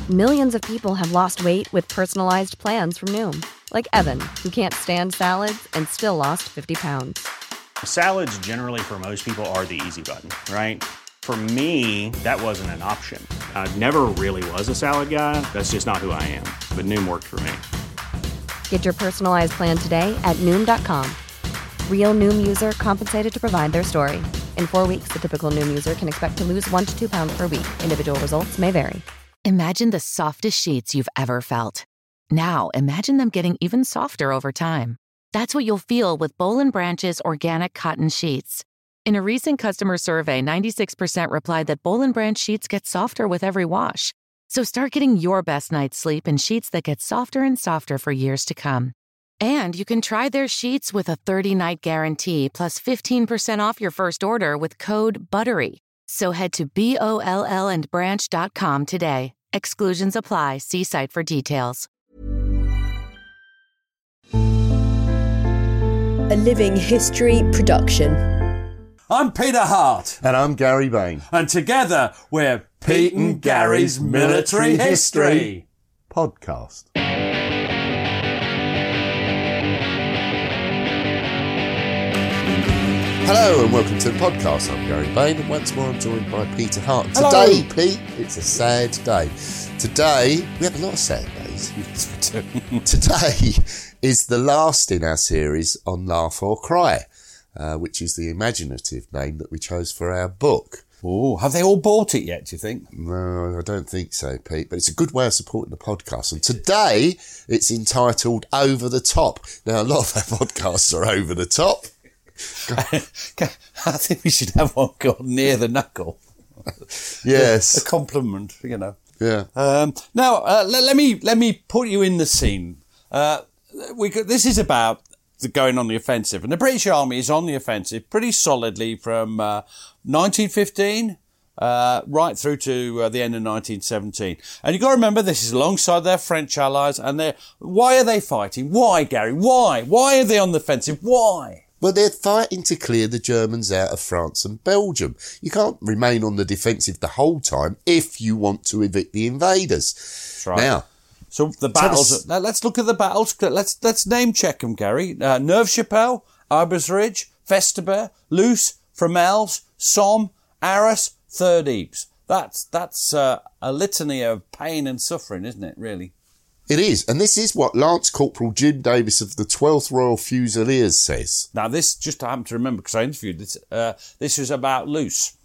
Millions of people have lost weight with personalized plans from Noom. Like Evan, who can't stand salads and still lost 50 pounds. Salads generally for most people are the easy button, right? For me, that wasn't an option. I never really was a salad guy. That's just not who I am. But Noom worked for me. Get your personalized plan today at Noom.com. Real Noom user compensated to provide their story. In 4 weeks, the typical Noom user can expect to lose 1 to 2 pounds per week. Individual results may vary. Imagine the softest sheets you've ever felt. Now, imagine them getting even softer over time. That's what you'll feel with Boll & Branch's organic cotton sheets. In a recent customer survey, 96% replied that Boll & Branch sheets get softer with every wash. So start getting your best night's sleep in sheets that get softer and softer for years to come. And you can try their sheets with a 30-night guarantee plus 15% off your first order with code BUTTERY. So head to BOLLandbranch.com today. Exclusions apply. See site for details. A Living History production. I'm Peter Hart. And I'm Gary Bain. And together we're Pete and Gary's Military History Podcast. Hello and welcome to the podcast. I'm Gary Bain and once more I'm joined by Peter Hart. Hello. Today, Pete, it's a sad day. Today, we have a lot of sad days. Today is the last in our series on Laugh or Cry, which is the imaginative name that we chose for our book. Oh, have they all bought it yet, do you think? No, I don't think so, Pete, but it's a good way of supporting the podcast. And today, it's entitled Over the Top. Now, a lot of our podcasts are over the top. I think we should have one called Near the Knuckle. Yes. A compliment, you know. Yeah. Now, let me put you in the scene. This is about going on the offensive, and the British Army is on the offensive pretty solidly from 1915 right through to the end of 1917. And you've got to remember, this is alongside their French allies, and why are they fighting? Why, Gary? Why? Why are they on the offensive? Why? Well, they're fighting to clear the Germans out of France and Belgium. You can't remain on the defensive the whole time if you want to evict the invaders. That's right. Now, so the battles. Let's look at the battles. Let's name check them, Gary. Neuve-Chapelle, Arbres Ridge, Festubert, Loos, Fromelles, Somme, Arras, Third Ypres. That's a litany of pain and suffering, isn't it? Really. It is, and this is what Lance Corporal Jim Davis of the 12th Royal Fusiliers says. Now, this just I happen to remember because I interviewed this. This was about Loos.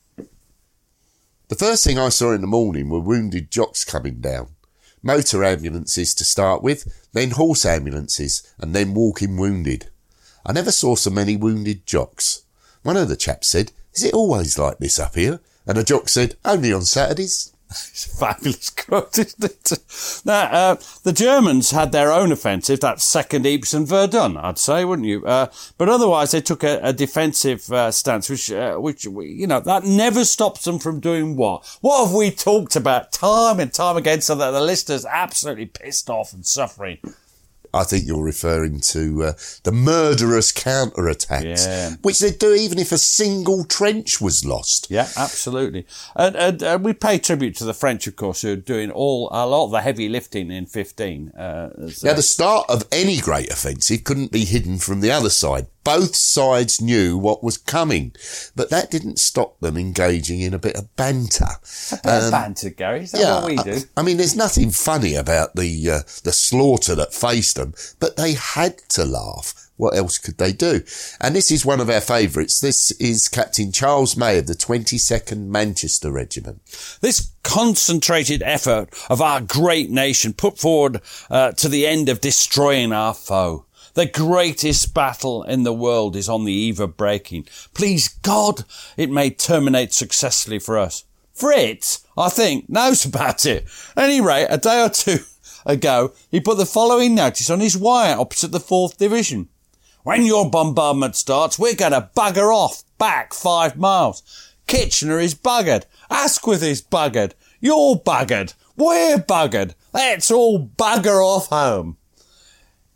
The first thing I saw in the morning were wounded jocks coming down. Motor ambulances to start with, then horse ambulances, and then walking wounded. I never saw so many wounded jocks. One of the chaps said, "Is it always like this up here?" And a jock said, "Only on Saturdays." It's a fabulous quote, isn't it? Now, the Germans had their own offensive, that's Second Ypres and Verdun, I'd say, wouldn't you? But otherwise, they took a defensive stance, which you know, that never stops them from doing what? What have we talked about time and time again so that the listeners are absolutely pissed off and suffering? I think you're referring to the murderous counterattacks, which they'd do even if a single trench was lost. Yeah, absolutely. And we pay tribute to the French, of course, who are doing a lot of the heavy lifting in 15. Now, the start of any great offensive couldn't be hidden from the other side. Both sides knew what was coming, but that didn't stop them engaging in a bit of banter. A bit of banter, Gary? Is that what we do? I mean, there's nothing funny about the slaughter that faced them, but they had to laugh. What else could they do? And this is one of our favourites. This is Captain Charles May of the 22nd Manchester Regiment. This concentrated effort of our great nation put forward to the end of destroying our foe. The greatest battle in the world is on the eve of breaking. Please God, it may terminate successfully for us. Fritz, I think, knows about it. At any rate, a day or two ago, he put the following notice on his wire opposite the 4th Division. When your bombardment starts, we're going to bugger off back 5 miles. Kitchener is buggered. Asquith is buggered. You're buggered. We're buggered. Let's all bugger off home.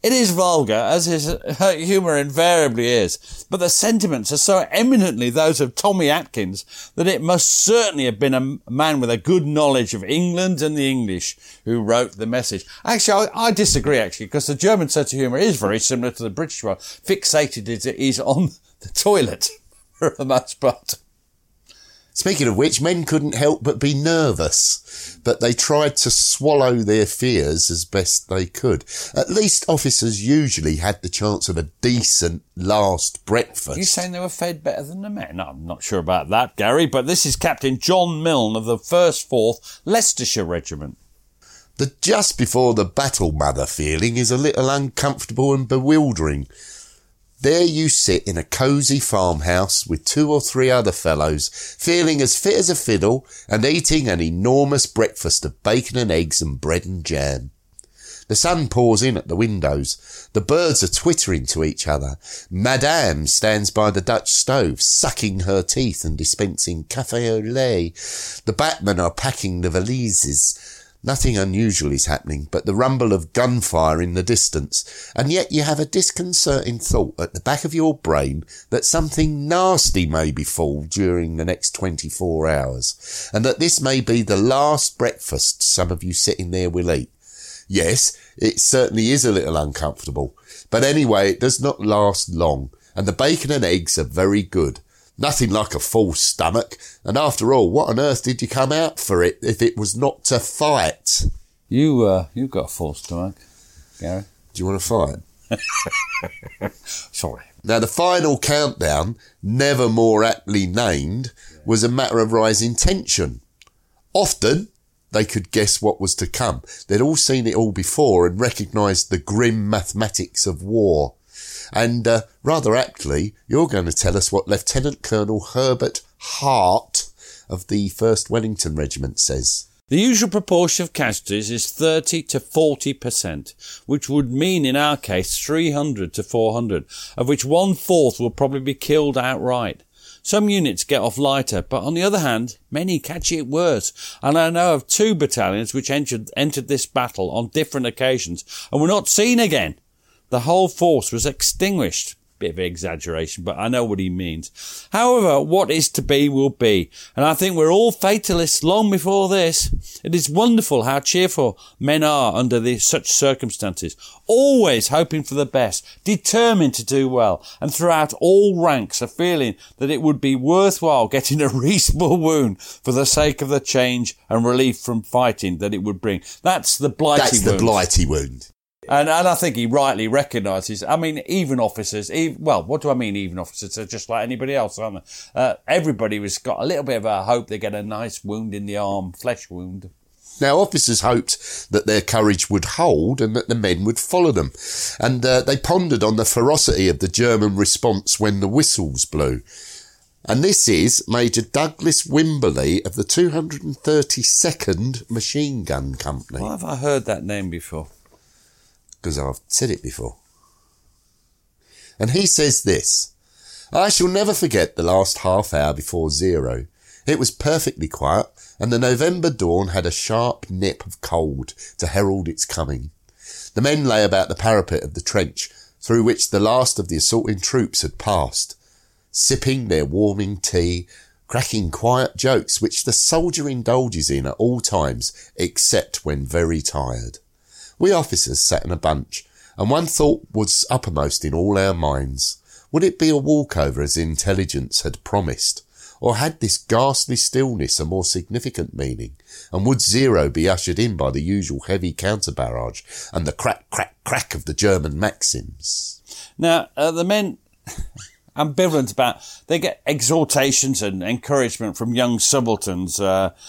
It is vulgar, as his humour invariably is, but the sentiments are so eminently those of Tommy Atkins that it must certainly have been a man with a good knowledge of England and the English who wrote the message. Actually, I disagree, because the German sense of humour is very similar to the British one. Fixated as it is on the toilet, for the most part. Speaking of which, men couldn't help but be nervous, but they tried to swallow their fears as best they could. At least officers usually had the chance of a decent last breakfast. Are you saying they were fed better than the men? No, I'm not sure about that, Gary, but this is Captain John Milne of the 1st 4th Leicestershire Regiment. The just before the battle mother feeling is a little uncomfortable and bewildering. There you sit in a cosy farmhouse with 2 or 3 other fellows, feeling as fit as a fiddle and eating an enormous breakfast of bacon and eggs and bread and jam. The sun pours in at the windows. The birds are twittering to each other. Madame stands by the Dutch stove, sucking her teeth and dispensing café au lait. The batmen are packing the valises. Nothing unusual is happening but the rumble of gunfire in the distance, and yet you have a disconcerting thought at the back of your brain that something nasty may befall during the next 24 hours, and that this may be the last breakfast some of you sitting there will eat. Yes, it certainly is a little uncomfortable, but anyway, it does not last long, and the bacon and eggs are very good. Nothing like a full stomach, and after all, what on earth did you come out for it if it was not to fight? You've got a full stomach, Gary. Do you want to fight? Sorry. Now, the final countdown, never more aptly named, was a matter of rising tension. Often, they could guess what was to come. They'd all seen it all before and recognised the grim mathematics of war. And rather aptly, you're going to tell us what Lieutenant Colonel Herbert Hart of the 1st Wellington Regiment says. The usual proportion of casualties is 30 to 40%, which would mean in our case 300 to 400, of which 1/4 will probably be killed outright. Some units get off lighter, but on the other hand, many catch it worse. And I know of 2 battalions which entered this battle on different occasions and were not seen again. The whole force was extinguished. Bit of exaggeration, but I know what he means. However, what is to be will be, and I think we're all fatalists long before this. It is wonderful how cheerful men are under such circumstances, always hoping for the best, determined to do well, and throughout all ranks a feeling that it would be worthwhile getting a reasonable wound for the sake of the change and relief from fighting that it would bring. That's the Blighty wound. That's the Blighty wound. And I think he rightly recognises, I mean, even officers, what do I mean even officers? They're just like anybody else, aren't they? Everybody has got a little bit of a hope they get a nice wound in the arm, flesh wound. Now, officers hoped that their courage would hold and that the men would follow them. And they pondered on the ferocity of the German response when the whistles blew. And this is Major Douglas Wimberley of the 232nd Machine Gun Company. Why have I heard that name before? Because I've said it before. And he says this: I shall never forget the last half hour before 0. It was perfectly quiet, and the November dawn had a sharp nip of cold to herald its coming. The men lay about the parapet of the trench, through which the last of the assaulting troops had passed, sipping their warming tea, cracking quiet jokes which the soldier indulges in at all times, except when very tired. We officers sat in a bunch, and one thought was uppermost in all our minds. Would it be a walkover as intelligence had promised? Or had this ghastly stillness a more significant meaning? And would 0 be ushered in by the usual heavy counter-barrage and the crack, crack, crack of the German Maxims? Now, the men, ambivalent about, they get exhortations and encouragement from young subalterns,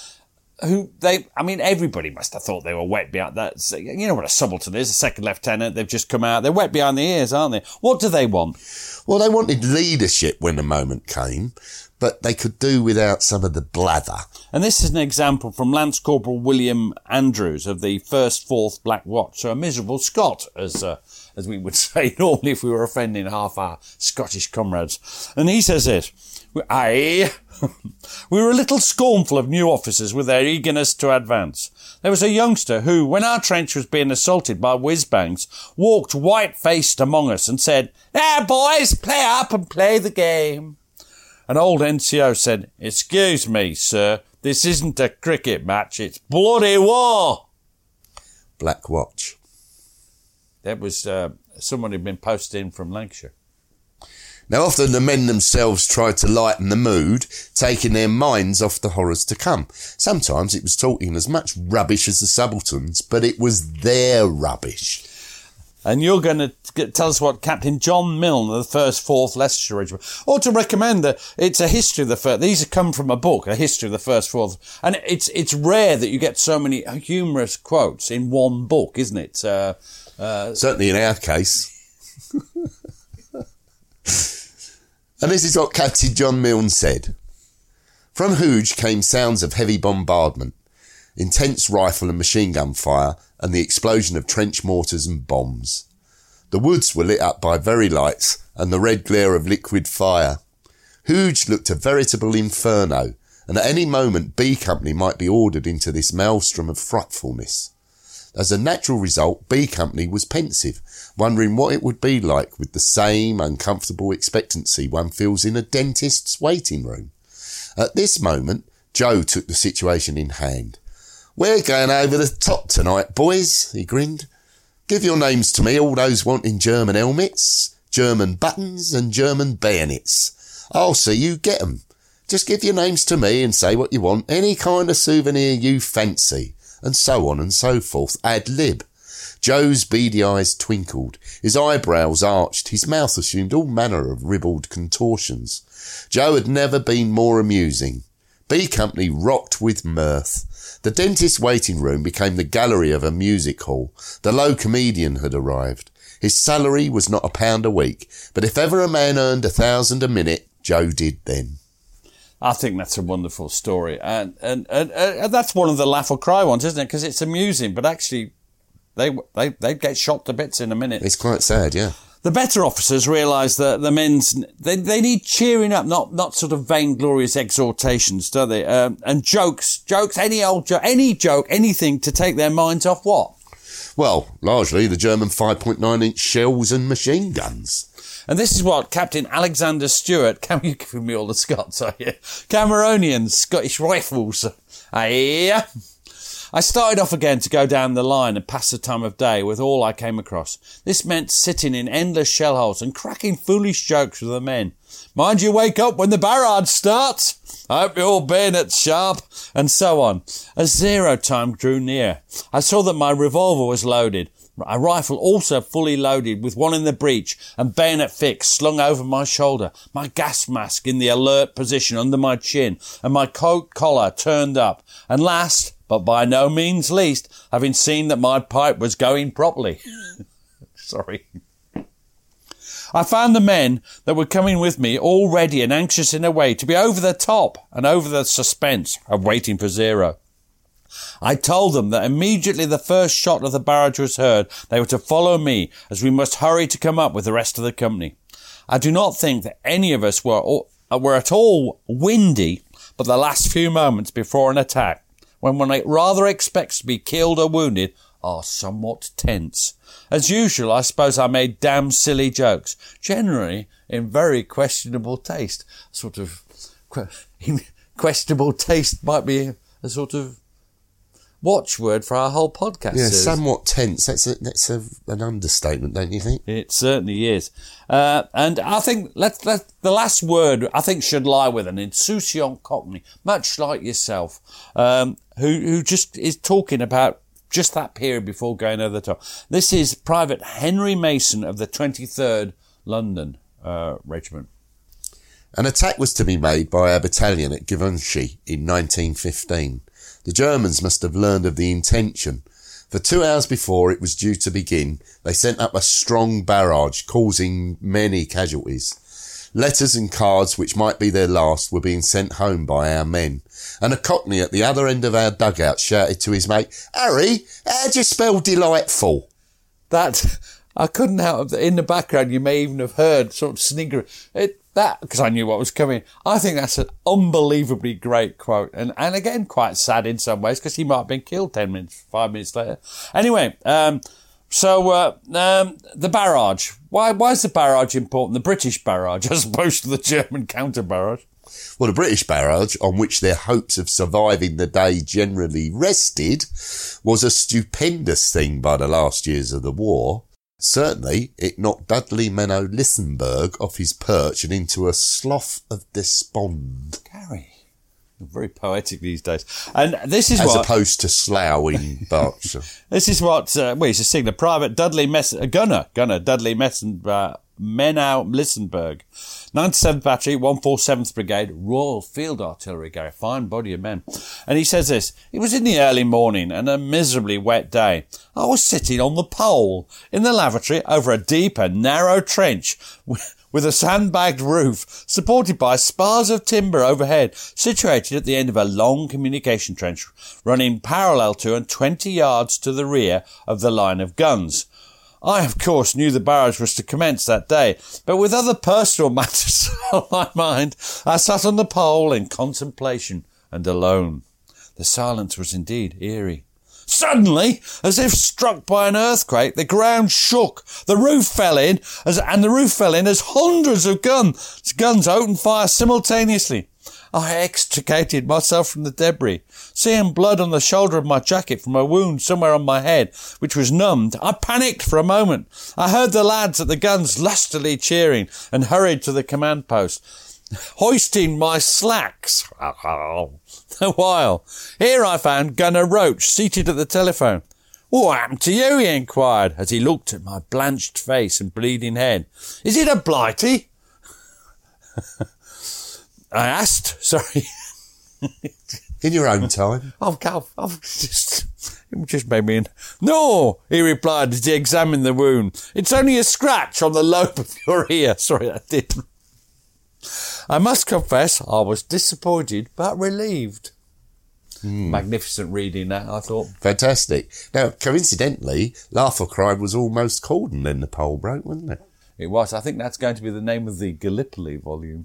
everybody must have thought they were wet behind that. You know what a subaltern is, a second lieutenant. They've just come out. They're wet behind the ears, aren't they? What do they want? Well, they wanted leadership when the moment came, but they could do without some of the blather. And this is an example from Lance Corporal William Andrews of the 1st 4th Black Watch, so a miserable Scot, as we would say normally if we were offending half our Scottish comrades. And he says this: We were a little scornful of new officers with their eagerness to advance. There was a youngster who, when our trench was being assaulted by whiz-bangs, walked white-faced among us and said, "Now, boys, play up and play the game." An old NCO said, "Excuse me, sir, this isn't a cricket match, it's bloody war." Black Watch. That was someone who'd been posted in from Lancashire. Now, often the men themselves tried to lighten the mood, taking their minds off the horrors to come. Sometimes it was talking as much rubbish as the subalterns, but it was their rubbish. And you're going to tell us what Captain John Milne of the 1st 4th Leicestershire Regiment, or to recommend that it's a history of the 1st. These have come from a book, a history of the 1st 4th. And it's rare that you get so many humorous quotes in one book, isn't it? Certainly in our case. And this is what Captain John Milne said. From Hooge came sounds of heavy bombardment, intense rifle and machine gun fire, and the explosion of trench mortars and bombs. The woods were lit up by very lights and the red glare of liquid fire. Hooge looked a veritable inferno, and at any moment B Company might be ordered into this maelstrom of frightfulness. As a natural result, B Company was pensive, wondering what it would be like with the same uncomfortable expectancy one feels in a dentist's waiting room. At this moment, Joe took the situation in hand. "We're going over the top tonight, boys," he grinned. "Give your names to me, all those wanting German helmets, German buttons and German bayonets. I'll see you get 'em. Just give your names to me and say what you want, any kind of souvenir you fancy." And so on and so forth, ad lib. Joe's beady eyes twinkled, his eyebrows arched, his mouth assumed all manner of ribald contortions. Joe had never been more amusing. B Company rocked with mirth. The dentist's waiting room became the gallery of a music hall. The low comedian had arrived. His salary was not £1 a week, but if ever a man earned 1,000 a minute, Joe did then. I think that's a wonderful story, and that's one of the laugh or cry ones, isn't it? Because it's amusing, but actually, they get shot to bits in a minute. It's quite sad, yeah. The better officers realise that the men's they need cheering up, not sort of vainglorious exhortations, do they? And jokes, any old joke, any joke, anything to take their minds off what? Well, largely the German 5.9-inch shells and machine guns. And this is what Captain Alexander Stewart, you're giving me all the Scots, are you? Cameronian Scottish Rifles. Aye. I started off again to go down the line and pass the time of day with all I came across. This meant sitting in endless shell holes and cracking foolish jokes with the men. "Mind you wake up when the barrage starts. I hope your bayonet's sharp," and so on. As 0 time drew near, I saw that my revolver was loaded, a rifle also fully loaded with one in the breech and bayonet fixed slung over my shoulder, my gas mask in the alert position under my chin and my coat collar turned up, and last, but by no means least, having seen that my pipe was going properly. Sorry. I found the men that were coming with me all ready and anxious in a way to be over the top and over the suspense of waiting for 0. I told them that immediately the first shot of the barrage was heard, they were to follow me, as we must hurry to come up with the rest of the company. I do not think that any of us were at all windy, but the last few moments before an attack, when one rather expects to be killed or wounded, are somewhat tense. As usual, I suppose I made damn silly jokes, generally in very questionable taste. Sort of questionable taste might be a sort of watchword for our whole podcast. Yeah, somewhat tense. That's an understatement, don't you think? It certainly is. And I think the last word I think should lie with an insouciant Cockney, much like yourself, who just is talking about just that period before going over the top. This is Private Henry Mason of the 23rd London Regiment. An attack was to be made by our battalion at Givenchy in 1915. The Germans must have learned of the intention. For 2 hours before it was due to begin, they sent up a strong barrage, causing many casualties. Letters and cards, which might be their last, were being sent home by our men. And a Cockney at the other end of our dugout shouted to his mate, "Harry, how'd you spell delightful?" That, I couldn't help, in the background you may even have heard sort of sniggering. That, because I knew what was coming. I think that's an unbelievably great quote. And again, quite sad in some ways, because he might have been killed 5 minutes later. Anyway, the barrage. Why is the barrage important? The British barrage, as opposed to the German counter barrage? Well, the British barrage, on which their hopes of surviving the day generally rested, was a stupendous thing by the last years of the war. Certainly, it knocked Dudley Menno Lisenberg off his perch and into a slough of despond. Gary, you're very poetic these days. And this is As opposed to Slough in Berkshire. This is what, he's a signal. Private Dudley Gunner Dudley Menno Lisenberg, 97th Battery, 147th Brigade, Royal Field Artillery, Gary, fine body of men. And he says this: it was in the early morning and a miserably wet day. I was sitting on the pole in the lavatory over a deep and narrow trench with a sandbagged roof supported by spars of timber overhead, situated at the end of a long communication trench running parallel to and 20 yards to the rear of the line of guns. I, of course, knew the barrage was to commence that day, but with other personal matters on my mind, I sat on the pole in contemplation and alone. The silence was indeed eerie. Suddenly, as if struck by an earthquake, the ground shook. The roof fell in, as hundreds of guns opened fire simultaneously. I extricated myself from the debris. Seeing blood on the shoulder of my jacket from a wound somewhere on my head, which was numbed, I panicked for a moment. I heard the lads at the guns lustily cheering and hurried to the command post, hoisting my slacks. A while. Here I found Gunner Roach seated at the telephone. "What happened to you?" he inquired, as he looked at my blanched face and bleeding head. "Is it a blighty?" I asked, sorry. In your own time. It just made me... No, he replied as he examined the wound. It's only a scratch on the lobe of your ear. Sorry, that didn't. I must confess, I was disappointed but relieved. Magnificent reading that, I thought. Fantastic. Now, coincidentally, Laugh or Cry was almost called and then the pole broke, wasn't it? It was. I think that's going to be the name of the Gallipoli volume.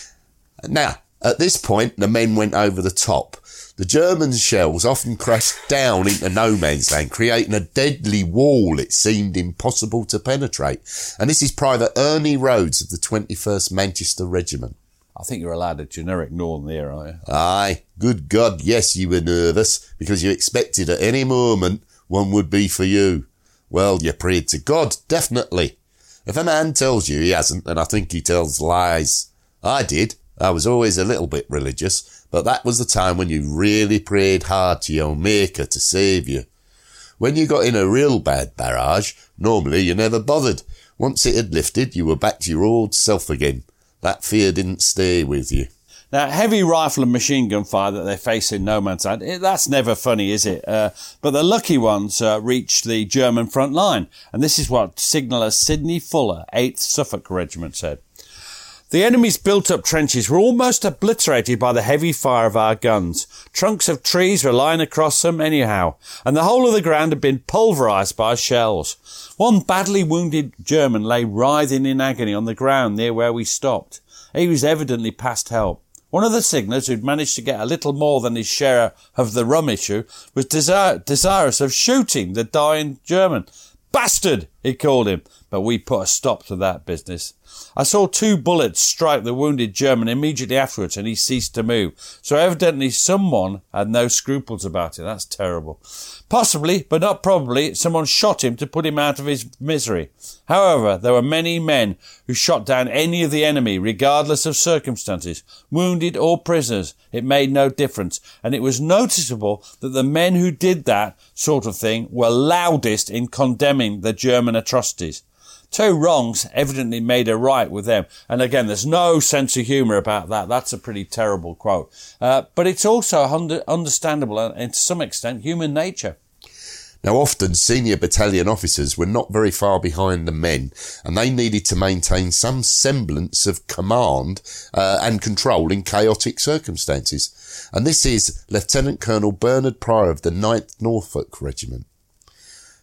Now, at this point, the men went over the top. The German shells often crashed down into no man's land, creating a deadly wall it seemed impossible to penetrate. And this is Private Ernie Rhodes of the 21st Manchester Regiment. I think you're allowed a generic northern there, are you? Aye, good God, yes, you were nervous, because you expected at any moment one would be for you. Well, you prayed to God, definitely. If a man tells you he hasn't, then I think he tells lies. I did. I was always a little bit religious, but that was the time when you really prayed hard to your maker to save you. When you got in a real bad barrage, normally you never bothered. Once it had lifted, you were back to your old self again. That fear didn't stay with you. Now, heavy rifle and machine gun fire that they face in no man's land, that's never funny, is it? But the lucky ones reached the German front line, and this is what Signaller Sidney Fuller, 8th Suffolk Regiment, said. The enemy's built-up trenches were almost obliterated by the heavy fire of our guns. Trunks of trees were lying across them anyhow, and the whole of the ground had been pulverised by shells. One badly wounded German lay writhing in agony on the ground near where we stopped. He was evidently past help. One of the signallers, who'd managed to get a little more than his share of the rum issue, was desirous of shooting the dying German. "Bastard!" he called him, but we put a stop to that business. I saw 2 bullets strike the wounded German immediately afterwards, and he ceased to move. So evidently someone had no scruples about it. That's terrible. Possibly, but not probably, someone shot him to put him out of his misery. However, there were many men who shot down any of the enemy, regardless of circumstances, wounded or prisoners. It made no difference, and it was noticeable that the men who did that sort of thing were loudest in condemning the German atrocities. 2 wrongs evidently made a right with them. And again, there's no sense of humour about that. That's a pretty terrible quote. But it's also understandable and to some extent human nature. Now, often senior battalion officers were not very far behind the men, and they needed to maintain some semblance of command and control in chaotic circumstances. And this is Lieutenant Colonel Bernard Pryor of the 9th Norfolk Regiment.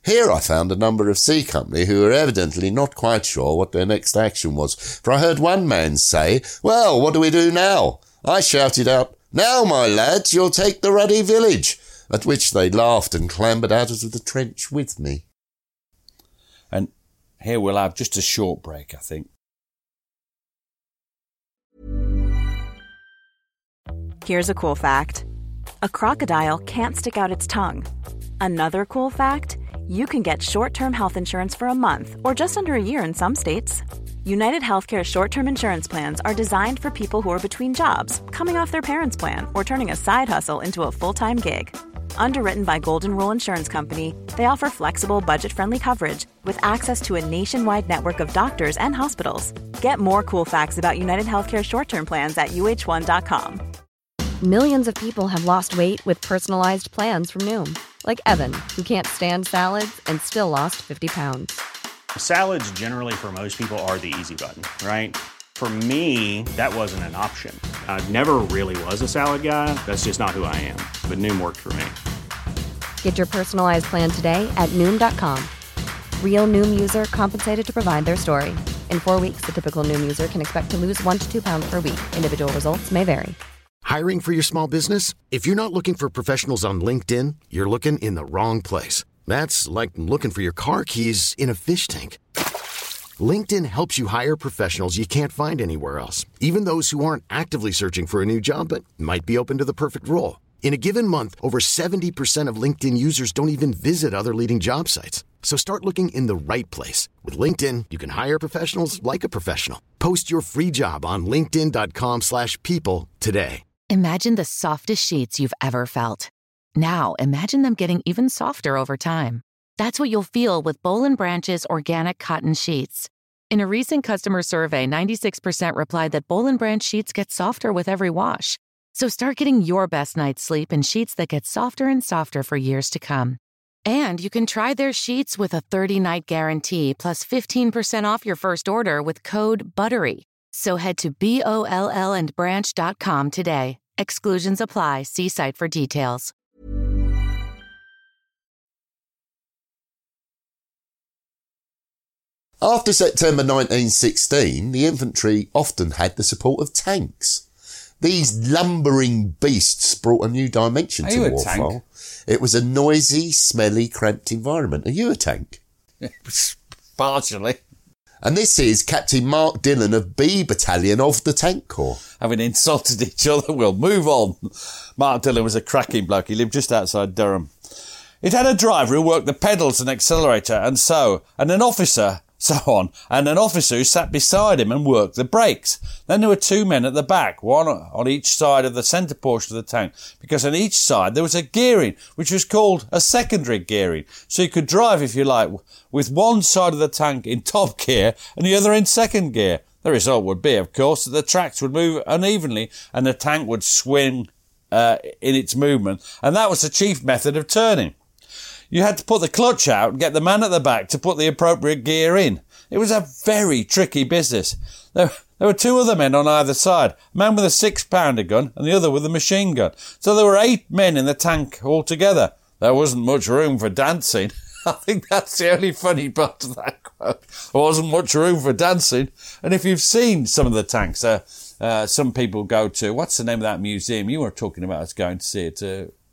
Here I found a number of C Company who were evidently not quite sure what their next action was, for I heard one man say, "Well, what do we do now?" I shouted out, "Now, my lads, you'll take the ruddy village," at which they laughed and clambered out of the trench with me. And here we'll have just a short break, I think. Here's a cool fact. A crocodile can't stick out its tongue. Another cool fact, you can get short-term health insurance for a month or just under a year in some states. United Healthcare short-term insurance plans are designed for people who are between jobs, coming off their parents' plan, or turning a side hustle into a full-time gig. Underwritten by Golden Rule Insurance Company, they offer flexible, budget-friendly coverage with access to a nationwide network of doctors and hospitals. Get more cool facts about United Healthcare short-term plans at uh1.com. Millions of people have lost weight with personalized plans from Noom. Like Evan, who can't stand salads and still lost 50 pounds. Salads generally for most people are the easy button, right? For me, that wasn't an option. I never really was a salad guy. That's just not who I am. But Noom worked for me. Get your personalized plan today at Noom.com. Real Noom user compensated to provide their story. In 4 weeks, the typical Noom user can expect to lose 1 to 2 pounds per week. Individual results may vary. Hiring for your small business? If you're not looking for professionals on LinkedIn, you're looking in the wrong place. That's like looking for your car keys in a fish tank. LinkedIn helps you hire professionals you can't find anywhere else, even those who aren't actively searching for a new job but might be open to the perfect role. In a given month, over 70% of LinkedIn users don't even visit other leading job sites. So start looking in the right place. With LinkedIn, you can hire professionals like a professional. Post your free job on linkedin.com/people today. Imagine the softest sheets you've ever felt. Now, imagine them getting even softer over time. That's what you'll feel with Boll & Branch's organic cotton sheets. In a recent customer survey, 96% replied that Boll & Branch sheets get softer with every wash. So start getting your best night's sleep in sheets that get softer and softer for years to come. And you can try their sheets with a 30-night guarantee plus 15% off your first order with code BUTTERY. So head to BOLLandbranch.com today. Exclusions apply. See site for details. After September 1916, the infantry often had the support of tanks. These lumbering beasts brought a new dimension to warfare. It was a noisy, smelly, cramped environment. Are you a tank? Partially. And this is Captain Mark Dillon of B Battalion of the Tank Corps. Having insulted each other, we'll move on. Mark Dillon was a cracking bloke. He lived just outside Durham. It had a driver who worked the pedals and accelerator and an officer who sat beside him and worked the brakes. Then there were 2 men at the back, one on each side of the centre portion of the tank, because on each side there was a gearing, which was called a secondary gearing. So you could drive, if you like, with one side of the tank in top gear and the other in second gear. The result would be, of course, that the tracks would move unevenly and the tank would swing in its movement, and that was the chief method of turning. You had to put the clutch out and get the man at the back to put the appropriate gear in. It was a very tricky business. There were 2 other men on either side, a man with a 6-pounder gun and the other with a machine gun. So there were 8 men in the tank altogether. There wasn't much room for dancing. I think that's the only funny part of that quote. There wasn't much room for dancing. And if you've seen some of the tanks, some people go to, what's the name of that museum you were talking about us going to see it?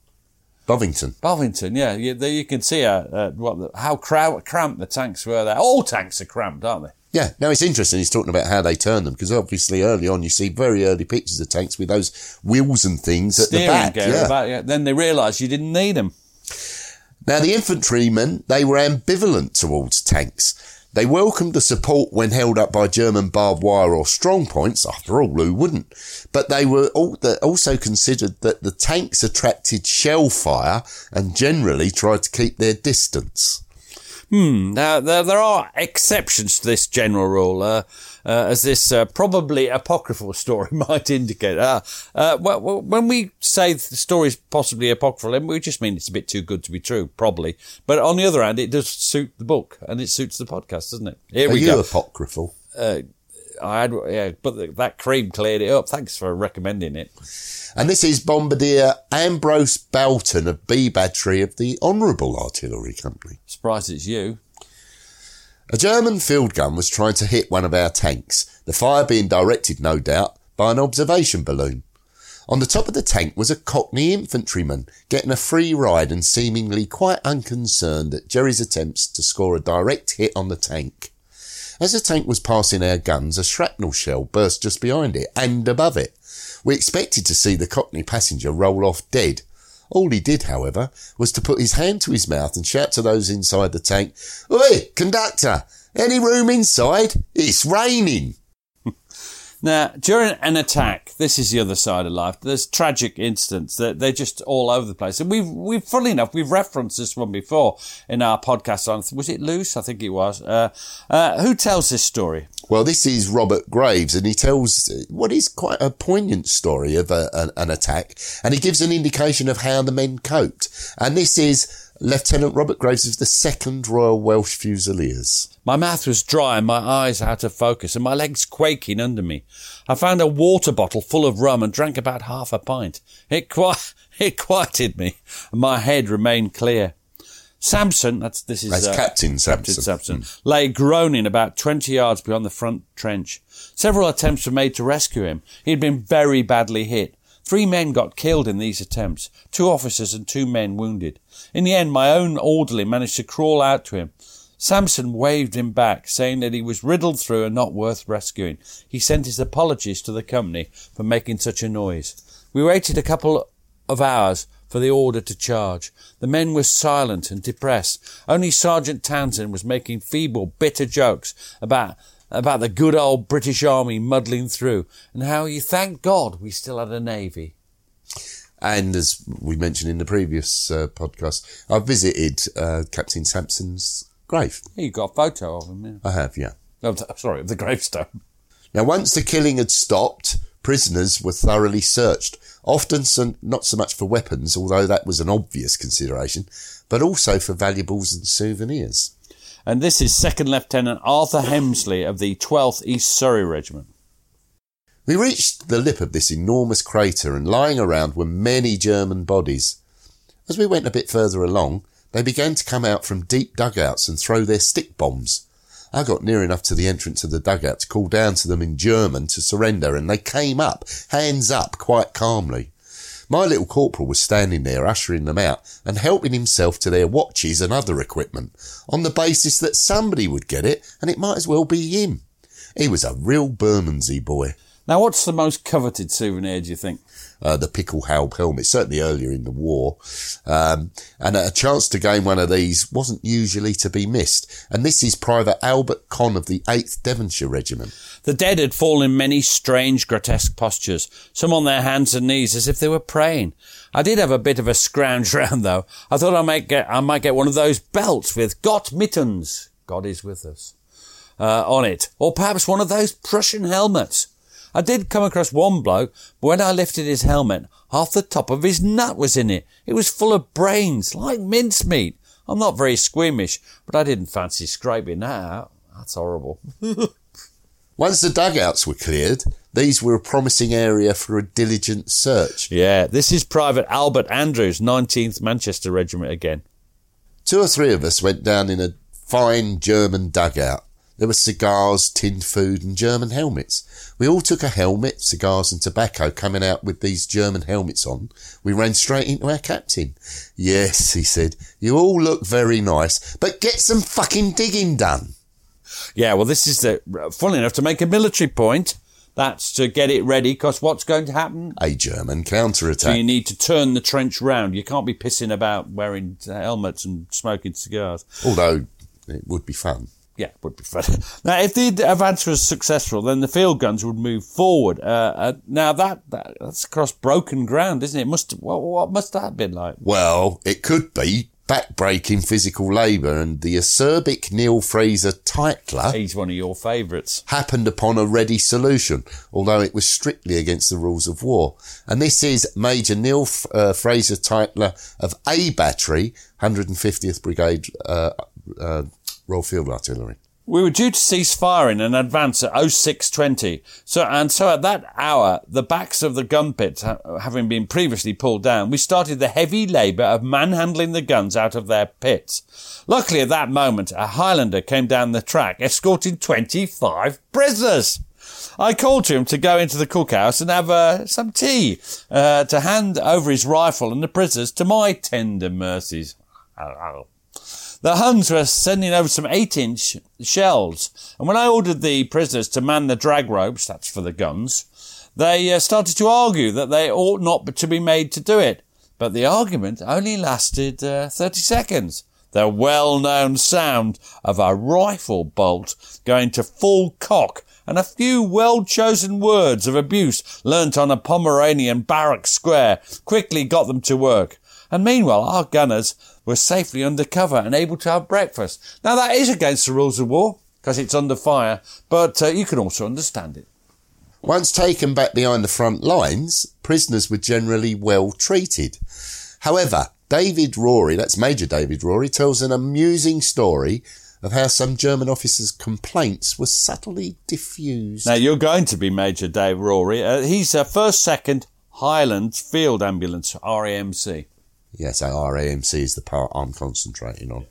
Bovington, yeah. You can see how cramped the tanks were there. All tanks are cramped, aren't they? Yeah. Now, it's interesting he's talking about how they turn them, because obviously early on you see very early pictures of tanks with those wheels and things at the back. Yeah. Then they realised you didn't need them. Now, the infantrymen, they were ambivalent towards tanks. They welcomed the support when held up by German barbed wire or strong points. After all, who wouldn't? But they were also considered that the tanks attracted shell fire and generally tried to keep their distance. Now, there are exceptions to this general rule, as this probably apocryphal story might indicate. When we say the story is possibly apocryphal, we just mean it's a bit too good to be true, probably. But on the other hand, it does suit the book, and it suits the podcast, doesn't it? Here we go. Are you apocryphal? but that cream cleared it up. Thanks for recommending it. And this is Bombardier Ambrose Boulton of B Battery of the Honourable Artillery Company. Surprised it's you. A German field gun was trying to hit one of our tanks, the fire being directed, no doubt, by an observation balloon. On the top of the tank was a Cockney infantryman getting a free ride and seemingly quite unconcerned at Jerry's attempts to score a direct hit on the tank. As the tank was passing our guns, a shrapnel shell burst just behind it and above it. We expected to see the Cockney passenger roll off dead. All he did, however, was to put his hand to his mouth and shout to those inside the tank, "Oi, conductor, any room inside? It's raining." Now, during an attack, this is the other side of life. There's tragic incidents that they're just all over the place. And we've funnily enough, we've referenced this one before in our podcast on, was it Loose? I think it was. Who tells this story? Well, this is Robert Graves, and he tells what is quite a poignant story of an attack, and he gives an indication of how the men coped. And this is Lieutenant Robert Graves of the 2nd Royal Welsh Fusiliers. My mouth was dry and my eyes out of focus and my legs quaking under me. I found a water bottle full of rum and drank about half a pint. It quieted me and my head remained clear. Samson, that's Captain Samson. Captain Samson, lay groaning about 20 yards beyond the front trench. Several attempts were made to rescue him. He had been very badly hit. 3 men got killed in these attempts, 2 officers and 2 men wounded. In the end, my own orderly managed to crawl out to him. Samson waved him back, saying that he was riddled through and not worth rescuing. He sent his apologies to the company for making such a noise. We waited a couple of hours for the order to charge. The men were silent and depressed. Only Sergeant Townsend was making feeble, bitter jokes about the good old British Army muddling through and how he thanked God we still had a navy. And as we mentioned in the previous podcast, I visited Captain Samson's grave. Yeah, you got a photo of him, yeah. I have, yeah. Oh, sorry, of the gravestone. Now, once the killing had stopped, prisoners were thoroughly searched, often not so much for weapons, although that was an obvious consideration, but also for valuables and souvenirs. And this is 2nd Lieutenant Arthur Hemsley of the 12th East Surrey Regiment. We reached the lip of this enormous crater, and lying around were many German bodies. As we went a bit further along, they began to come out from deep dugouts and throw their stick bombs. I got near enough to the entrance of the dugout to call down to them in German to surrender, and they came up, hands up, quite calmly. My little corporal was standing there ushering them out and helping himself to their watches and other equipment on the basis that somebody would get it and it might as well be him. He was a real Bermondsey boy. Now, what's the most coveted souvenir, do you think? The Pickelhaube helmet, certainly earlier in the war. And a chance to gain one of these wasn't usually to be missed. And this is Private Albert Conn of the 8th Devonshire Regiment. The dead had fallen in many strange, grotesque postures, some on their hands and knees as if they were praying. I did have a bit of a scrounge round, though. I thought I might get one of those belts with "Gott mittens," God is with us, on it. Or perhaps one of those Prussian helmets. I did come across one bloke, but when I lifted his helmet, half the top of his nut was in it. It was full of brains, like mincemeat. I'm not very squeamish, but I didn't fancy scraping that out. That's horrible. Once the dugouts were cleared, these were a promising area for a diligent search. Yeah, this is Private Albert Andrews, 19th Manchester Regiment again. 2 or 3 of us went down in a fine German dugout. There were cigars, tinned food and German helmets. We all took a helmet, cigars and tobacco coming out with these German helmets on. We ran straight into our captain. "Yes," he said, "you all look very nice, but get some fucking digging done." Yeah, well, this is funnily enough, to make a military point. That's to get it ready, because what's going to happen? A German counterattack. So you need to turn the trench round. You can't be pissing about wearing helmets and smoking cigars. Although it would be fun. Yeah, it would be fun. Now, if the advance was successful, then the field guns would move forward. Now, that's across broken ground, isn't it? What must that have been like? Well, it could be back-breaking physical labour, and the acerbic Neil Fraser Tytler... He's one of your favourites. ...happened upon a ready solution, although it was strictly against the rules of war. And this is Major Neil Fraser Tytler of A Battery, 150th Brigade... Royal Field Artillery. We were due to cease firing and advance at 06:20. So at that hour, the backs of the gun pits having been previously pulled down, we started the heavy labour of manhandling the guns out of their pits. Luckily at that moment, a Highlander came down the track, escorting 25 prisoners. I called to him to go into the cookhouse and have some tea, to hand over his rifle and the prisoners to my tender mercies. The Huns were sending over some 8-inch shells, and when I ordered the prisoners to man the drag ropes, that's for the guns, they started to argue that they ought not to be made to do it. But the argument only lasted 30 seconds. The well-known sound of a rifle bolt going to full cock and a few well-chosen words of abuse learnt on a Pomeranian barrack square quickly got them to work. And meanwhile, our gunners were safely under cover and able to have breakfast. Now, that is against the rules of war, because it's under fire, but you can also understand it. Once taken back behind the front lines, prisoners were generally well treated. However, David Rory, that's Major David Rory, tells an amusing story of how some German officers' complaints were subtly diffused. Now, you're going to be Major Dave Rory. He's 1st, 2nd Highlands Field Ambulance, RAMC. Yes, RAMC is the part I'm concentrating on.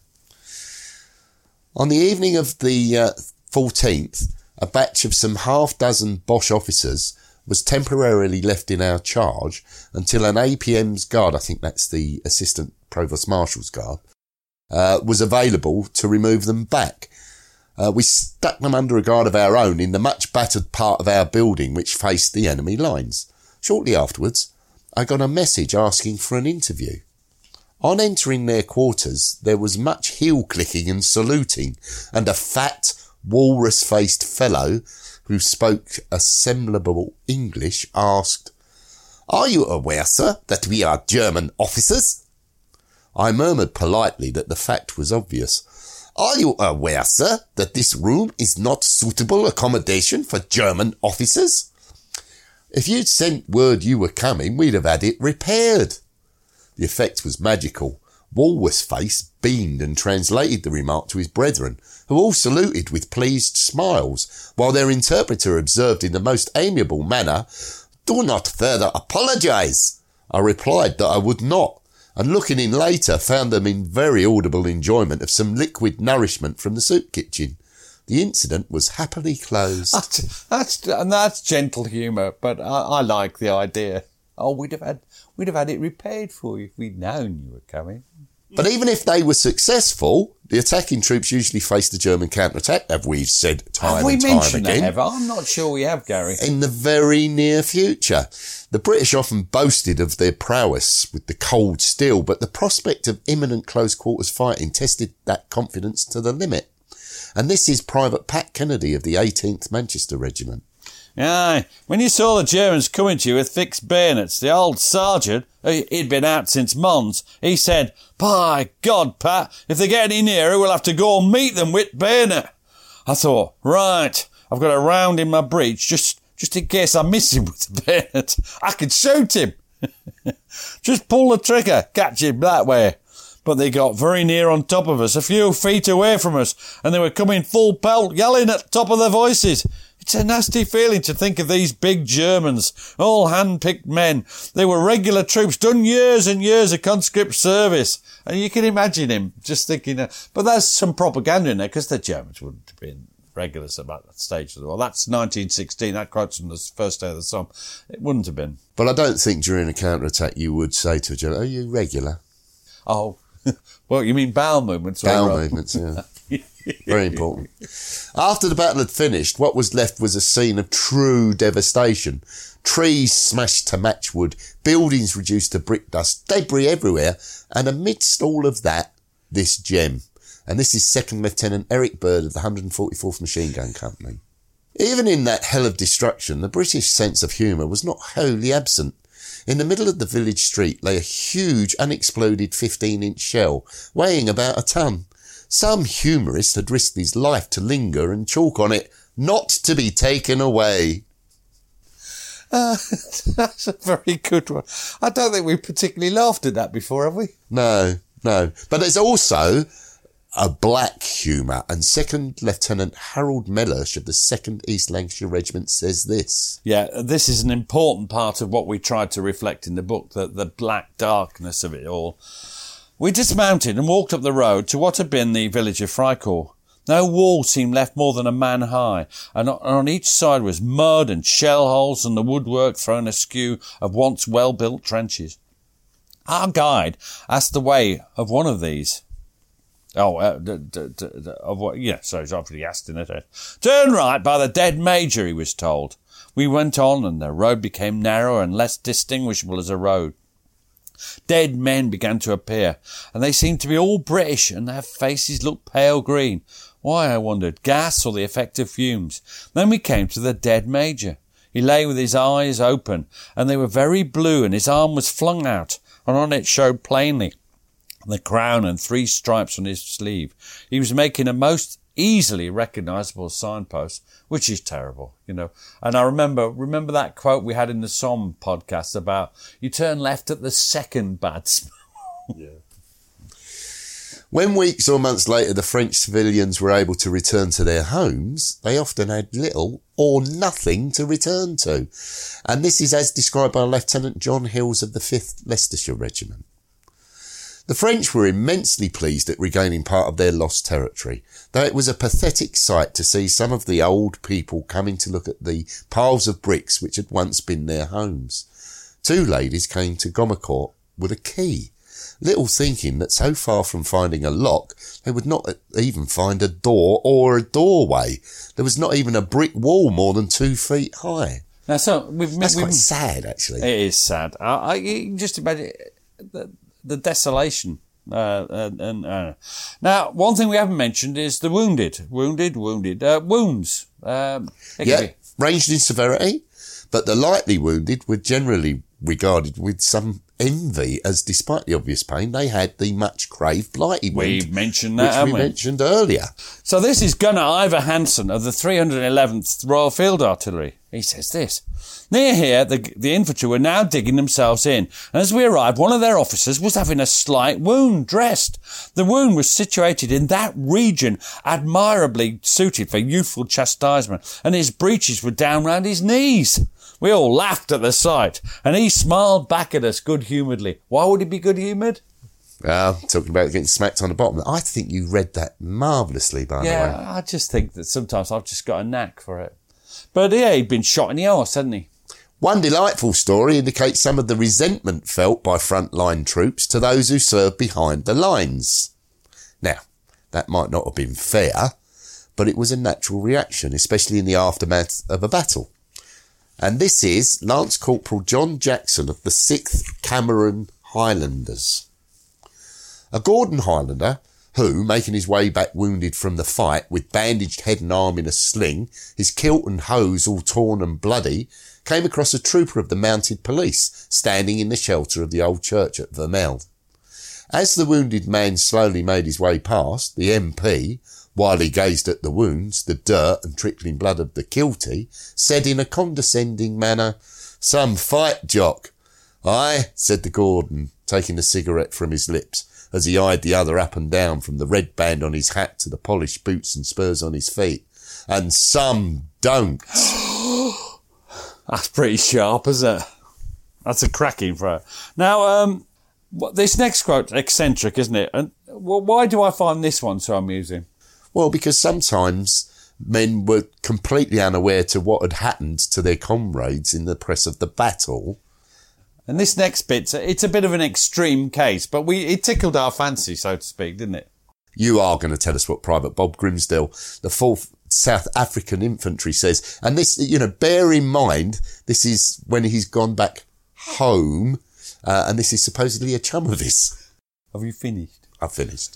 On the evening of the 14th, a batch of some half-dozen Bosch officers was temporarily left in our charge until an APM's guard, I think that's the Assistant Provost Marshal's guard, was available to remove them back. We stuck them under a guard of our own in the much battered part of our building which faced the enemy lines. Shortly afterwards, I got a message asking for an interview. On entering their quarters, there was much heel-clicking and saluting, and a fat, walrus-faced fellow who spoke assemblable English asked, "Are you aware, sir, that we are German officers?" I murmured politely that the fact was obvious. "Are you aware, sir, that this room is not suitable accommodation for German officers? If you'd sent word you were coming, we'd have had it repaired." The effect was magical. Walrus Face beamed and translated the remark to his brethren, who all saluted with pleased smiles, while their interpreter observed in the most amiable manner, "Do not further apologise." I replied that I would not, and looking in later, found them in very audible enjoyment of some liquid nourishment from the soup kitchen. The incident was happily closed. That's gentle humour, but I like the idea. Oh, we'd have had it repaired for you if we'd known you were coming. But even if they were successful, the attacking troops usually faced the German counterattack, as we've said time and time again. Have we mentioned that ever? I'm not sure we have, Gary. In the very near future. The British often boasted of their prowess with the cold steel, but the prospect of imminent close quarters fighting tested that confidence to the limit. And this is Private Pat Kennedy of the 18th Manchester Regiment. Aye, when you saw the Germans coming to you with fixed bayonets, the old sergeant, he'd been out since Mons, he said, "By God, Pat, if they get any nearer, we'll have to go and meet them with bayonet." I thought, right, I've got a round in my breech, just in case I miss him with the bayonet. I could shoot him. Just pull the trigger, catch him that way. But they got very near on top of us, a few feet away from us, and they were coming full pelt, yelling at the top of their voices. It's a nasty feeling to think of these big Germans, all hand-picked men. They were regular troops, done years and years of conscript service. And you can imagine him just thinking, but there's some propaganda in there, because the Germans wouldn't have been regulars about that stage of the war. That's 1916, that quote's from the first day of the Somme. It wouldn't have been. But I don't think during a counterattack you would say to a German, "Are you regular?" Oh, well, you mean bowel movements? Bowel movements, yeah. Very important. After the battle had finished, what was left was a scene of true devastation. Trees smashed to matchwood, buildings reduced to brick dust, debris everywhere, and amidst all of that, this gem. And this is Second Lieutenant Eric Bird of the 144th Machine Gun Company. Even in that hell of destruction, the British sense of humour was not wholly absent. In the middle of the village street lay a huge unexploded 15-inch shell, weighing about a ton. Some humorist had risked his life to linger and chalk on it, "Not to be taken away." That's a very good one. I don't think we've particularly laughed at that before, have we? No. But there's also a black humour. And Second Lieutenant Harold Mellersh of the 2nd East Lancashire Regiment says this. Yeah, this is an important part of what we tried to reflect in the book, the black darkness of it all. We dismounted and walked up the road to what had been the village of Fricourt. No wall seemed left more than a man high, and on each side was mud and shell holes and the woodwork thrown askew of once well-built trenches. Our guide asked the way of one of these. He's obviously asked in it. Turn right by the Dead Major, he was told. We went on, and the road became narrower and less distinguishable as a road. Dead men began to appear, and they seemed to be all British, and their faces looked pale green. Why, I wondered, gas or the effect of fumes? Then we came to the Dead Major. He lay with his eyes open, and they were very blue, and his arm was flung out, and on it showed plainly the crown and 3 stripes on his sleeve. He was making a most easily recognisable signpost, which is terrible, you know. And I remember that quote we had in the Somme podcast about you turn left at the second bad smell. Yeah. When weeks or months later the French civilians were able to return to their homes, they often had little or nothing to return to. And this is as described by Lieutenant John Hills of the 5th Leicestershire Regiment. The French were immensely pleased at regaining part of their lost territory, though it was a pathetic sight to see some of the old people coming to look at the piles of bricks which had once been their homes. 2 ladies came to Gomacourt with a key, little thinking that so far from finding a lock, they would not even find a door or a doorway. There was not even a brick wall more than 2 feet high. Now, so that's quite sad, actually. It is sad. I just imagine the desolation. Now, one thing we haven't mentioned is the wounded. Wounds. Ranged in severity, but the lightly wounded were generally regarded with some envy, as despite the obvious pain, they had the much craved blighty wound. We mentioned that, which we mentioned earlier. So this is Gunner Ivor Hansen of the 311th Royal Field Artillery. He says this. Near here, the infantry were now digging themselves in, and as we arrived, one of their officers was having a slight wound dressed. The wound was situated in that region admirably suited for youthful chastisement, and his breeches were down round his knees. We all laughed at the sight, and he smiled back at us good-humouredly. Why would he be good-humoured? Well, talking about getting smacked on the bottom, I think you read that marvellously, by the way. Yeah, I just think that sometimes I've just got a knack for it. But yeah, he'd been shot in the arse, hadn't he? One delightful story indicates some of the resentment felt by frontline troops to those who served behind the lines. Now, that might not have been fair, but it was a natural reaction, especially in the aftermath of a battle. And this is Lance Corporal John Jackson of the 6th Cameron Highlanders. A Gordon Highlander who, making his way back wounded from the fight, with bandaged head and arm in a sling, his kilt and hose all torn and bloody, came across a trooper of the mounted police standing in the shelter of the old church at Vermel. As the wounded man slowly made his way past, the MP, while he gazed at the wounds, the dirt and trickling blood of the kiltie, said in a condescending manner, "Some fight, Jock." "Aye," said the Gordon, taking a cigarette from his lips, as he eyed the other up and down from the red band on his hat to the polished boots and spurs on his feet. "And some don't." That's pretty sharp, isn't it? That's a cracking throw. Now, this next quote's eccentric, isn't it? And why do I find this one so amusing? Well, because sometimes men were completely unaware to what had happened to their comrades in the press of the battle. And this next bit, it's a bit of an extreme case, but it tickled our fancy, so to speak, didn't it? You are going to tell us what Private Bob Grimsdale, the 4th South African Infantry, says. And this, bear in mind, this is when he's gone back home, and this is supposedly a chum of his. Have you finished? I've finished.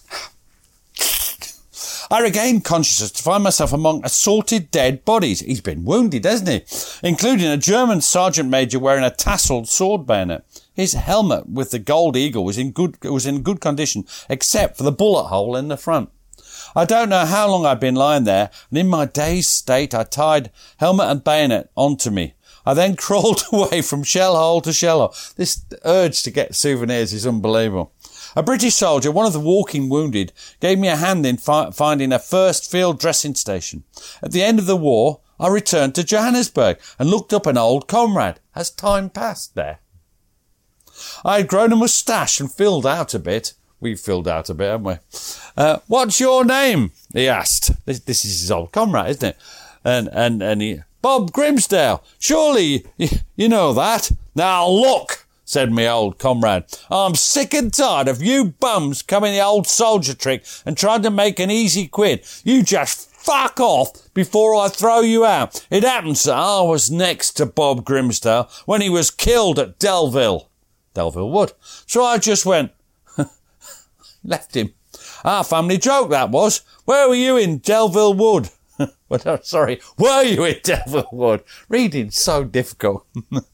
I regained consciousness to find myself among assorted dead bodies. He's been wounded, hasn't he? Including a German sergeant major wearing a tasselled sword bayonet. His helmet with the gold eagle was in good condition, except for the bullet hole in the front. I don't know how long I'd been lying there, and in my dazed state I tied helmet and bayonet onto me. I then crawled away from shell hole to shell hole. This urge to get souvenirs is unbelievable. A British soldier, one of the walking wounded, gave me a hand in finding a first field dressing station. At the end of the war, I returned to Johannesburg and looked up an old comrade as time passed there. I had grown a moustache and filled out a bit. We've filled out a bit, haven't we? What's your name? He asked. This is his old comrade, isn't it? And he, Bob Grimsdale. Surely you know that. Now look, said my old comrade. I'm sick and tired of you bums coming the old soldier trick and trying to make an easy quid. You just fuck off before I throw you out. It happens that I was next to Bob Grimsdale when he was killed at Delville Wood. So I just went, left him. Our family joke, that was. Where were you in Delville Wood? Well, sorry, were you in Delville Wood? Reading's so difficult.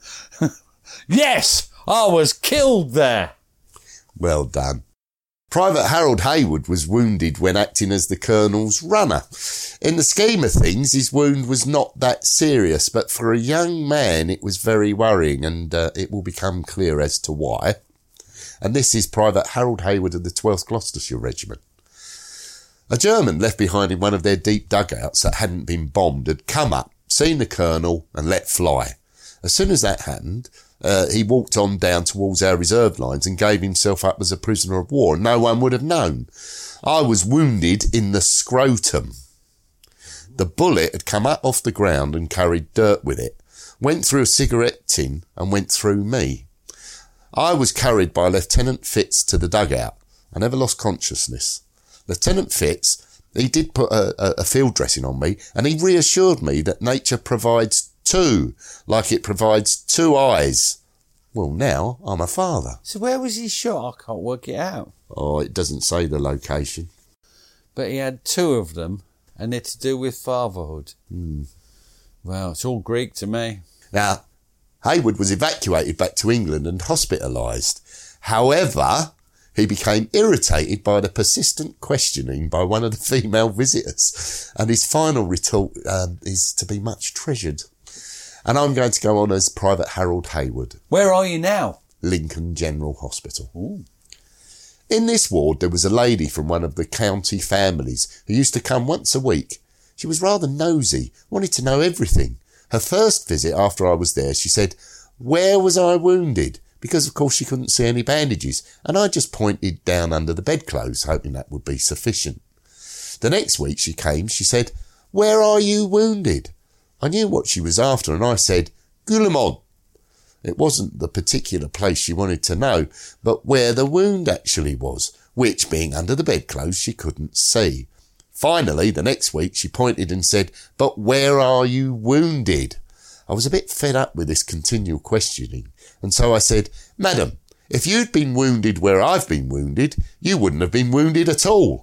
Yes, I was killed there. Well done. Private Harold Hayward was wounded when acting as the Colonel's runner. In the scheme of things, his wound was not that serious, but for a young man it was very worrying, and it will become clear as to why. And this is Private Harold Hayward of the 12th Gloucestershire Regiment. A German left behind in one of their deep dugouts that hadn't been bombed had come up, seen the Colonel and let fly. As soon as that happened, he walked on down towards our reserve lines and gave himself up as a prisoner of war. No one would have known. I was wounded in the scrotum. The bullet had come up off the ground and carried dirt with it, went through a cigarette tin and went through me. I was carried by Lieutenant Fitz to the dugout. I never lost consciousness. Lieutenant Fitz, he did put a field dressing on me, and he reassured me that nature provides two, like it provides two eyes. Well, now I'm a father. So where was he shot? I can't work it out. Oh, it doesn't say the location. But he had two of them, and they're to do with fatherhood. Well, it's all Greek to me. Now, Hayward was evacuated back to England and hospitalised. However, he became irritated by the persistent questioning by one of the female visitors, and his final retort is to be much treasured. And I'm going to go on as Private Harold Hayward. Where are you now? Lincoln General Hospital. Ooh. In this ward, there was a lady from one of the county families who used to come once a week. She was rather nosy, wanted to know everything. Her first visit after I was there, she said, where was I wounded? Because, of course, she couldn't see any bandages, and I just pointed down under the bedclothes, hoping that would be sufficient. The next week she came, she said, where are you wounded? I knew what she was after, and I said, Guillemont. It wasn't the particular place she wanted to know, but where the wound actually was, which, being under the bedclothes, she couldn't see. Finally, the next week, she pointed and said, but where are you wounded? I was a bit fed up with this continual questioning, and so I said, Madam, if you'd been wounded where I've been wounded, you wouldn't have been wounded at all.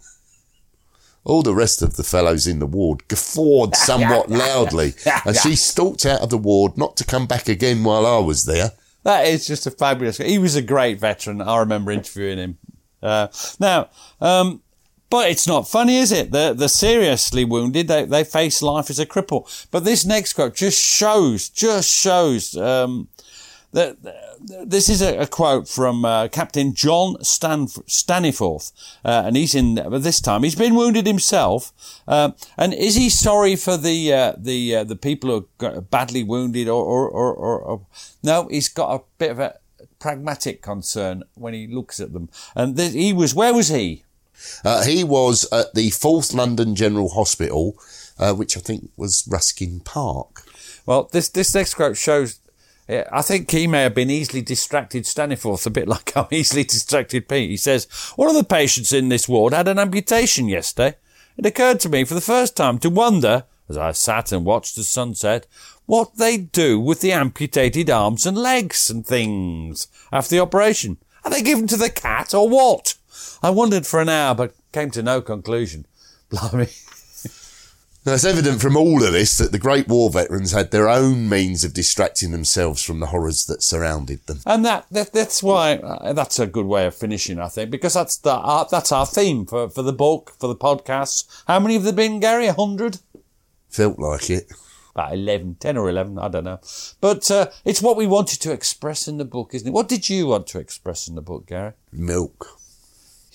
All the rest of the fellows in the ward guffawed somewhat loudly, and she stalked out of the ward not to come back again while I was there. That is just a fabulous... He was a great veteran. I remember interviewing him. But it's not funny, is it? The seriously wounded, they face life as a cripple. But this next quote just shows that this is a quote from Captain John Staniforth, and he's in this time. He's been wounded himself, and is he sorry for the people who got badly wounded, or no? He's got a bit of a pragmatic concern when he looks at them. And where was he? He was at the 4th London General Hospital, which I think was Ruskin Park. Well, this next quote shows. I think he may have been easily distracted Staniforth, a bit like I'm easily distracted Pete. He says, one of the patients in this ward had an amputation yesterday. It occurred to me for the first time to wonder, as I sat and watched the sunset, what they'd do with the amputated arms and legs and things after the operation. Are they given to the cat or what? I wondered for an hour, but came to no conclusion. Blimey. Now, it's evident from all of this that the Great War veterans had their own means of distracting themselves from the horrors that surrounded them. And that's why that's a good way of finishing, I think, because that's our theme for the book, for the podcasts. How many have there been, Gary? 100? Felt like it. About 11, 10 or 11, I don't know. But it's what we wanted to express in the book, isn't it? What did you want to express in the book, Gary? Milk.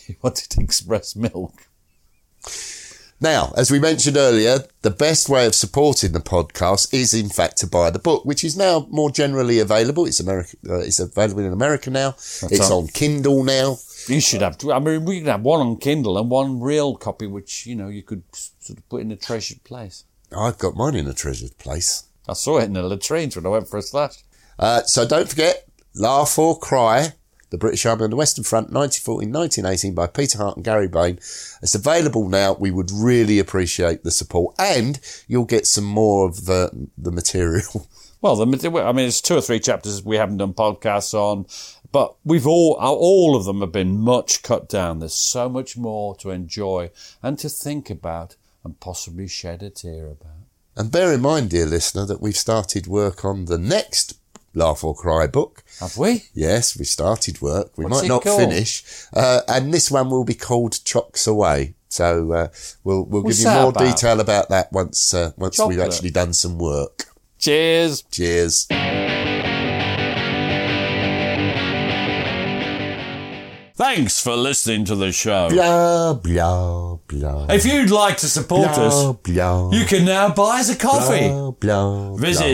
He wanted express milk. Now, as we mentioned earlier, the best way of supporting the podcast is, in fact, to buy the book, which is now more generally available. It's available in America now. It's on Kindle now. You should have. I mean, we could have one on Kindle and one real copy, which you could sort of put in a treasured place. I've got mine in a treasured place. I saw it in the latrines when I went for a slash. So don't forget, Laugh or Cry, The British Army on the Western Front, 1914-1918 by Peter Hart and Gary Bain. It's available now. We would really appreciate the support, and you'll get some more of the material. Well, it's 2 or 3 chapters we haven't done podcasts on, but all of them have been much cut down. There's so much more to enjoy and to think about and possibly shed a tear about. And bear in mind, dear listener, that we've started work on the next Laugh or Cry book. Have we? Yes, we started work. We What's might it not called? finish. And this one will be called Chocks Away. So we'll What's give you that more about? detail about that once we've Chocolate. actually done some work. Cheers. Cheers. Thanks for listening to the show. Blah, blah, blah. If you'd like to support Blah, us, blah, you can now buy us a coffee. blah, blah, Visit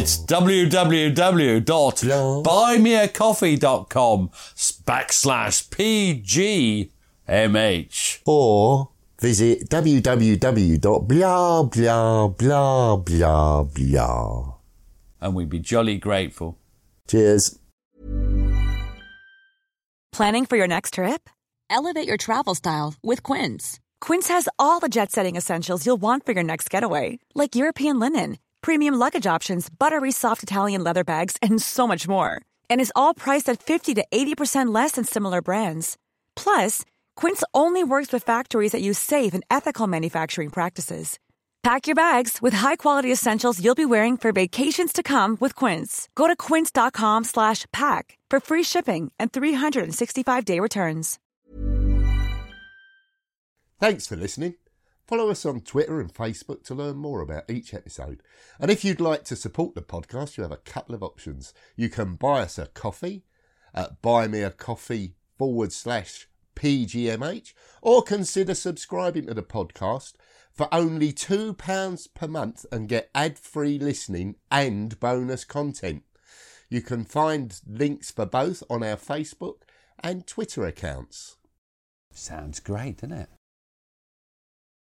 www.buymeacoffee.com/PGMH. or visit www.blah, And we'd be jolly grateful. Cheers. Planning for your next trip? Elevate your travel style with Quince. Quince has all the jet-setting essentials you'll want for your next getaway, like European linen, premium luggage options, buttery soft Italian leather bags, and so much more. And is all priced at 50 to 80% less than similar brands. Plus, Quince only works with factories that use safe and ethical manufacturing practices. Pack your bags with high-quality essentials you'll be wearing for vacations to come with Quince. Go to quince.com/pack for free shipping and 365-day returns. Thanks for listening. Follow us on Twitter and Facebook to learn more about each episode. And if you'd like to support the podcast, you have a couple of options. You can buy us a coffee at buymeacoffee.com/PGMH, or consider subscribing to the podcast for only £2 per month and get ad-free listening and bonus content. You can find links for both on our Facebook and Twitter accounts. Sounds great, doesn't it?